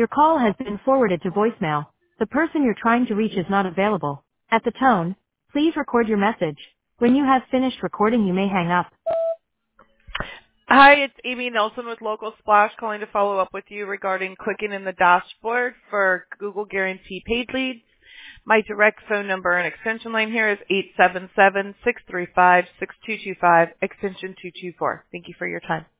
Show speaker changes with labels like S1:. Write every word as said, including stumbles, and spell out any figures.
S1: Your call has been forwarded to voicemail. The person you're trying to reach is not available. At the tone, please record your message. When you have finished recording, you may hang up.
S2: Hi, it's Amy Nelson with Local Splash calling to follow up with you regarding clicking in the dashboard for Google Guarantee paid leads. My direct phone number and extension line here is eight seven seven, six three five, six two two five, extension two two four. Thank you for your time.